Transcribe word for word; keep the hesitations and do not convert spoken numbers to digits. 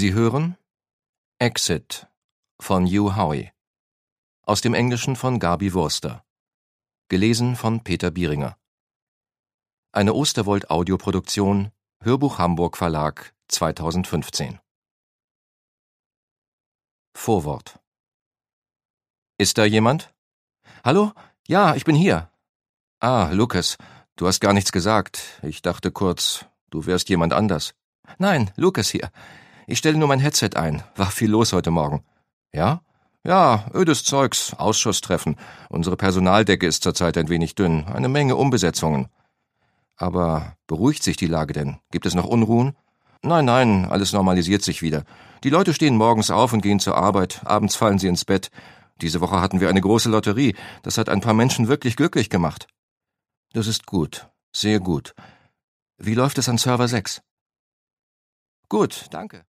Sie hören Exit von Hugh Howey. Aus dem Englischen von Gabi Wurster. Gelesen von Peter Bieringer. Eine Osterwold-Audioproduktion, Hörbuch Hamburg Verlag, zweitausendfünfzehn. Vorwort. Ist da jemand? Hallo? Ja, ich bin hier. Ah, Lucas, du hast gar nichts gesagt. Ich dachte kurz, du wärst jemand anders. Nein, Lucas hier. Ich stelle nur mein Headset ein. War viel los heute Morgen. Ja? Ja, ödes Zeugs, Ausschusstreffen. Unsere Personaldecke ist zurzeit ein wenig dünn. Eine Menge Umbesetzungen. Aber beruhigt sich die Lage denn? Gibt es noch Unruhen? Nein, nein, alles normalisiert sich wieder. Die Leute stehen morgens auf und gehen zur Arbeit. Abends fallen sie ins Bett. Diese Woche hatten wir eine große Lotterie. Das hat ein paar Menschen wirklich glücklich gemacht. Das ist gut. Sehr gut. Wie läuft es an Server sechs? Gut, danke.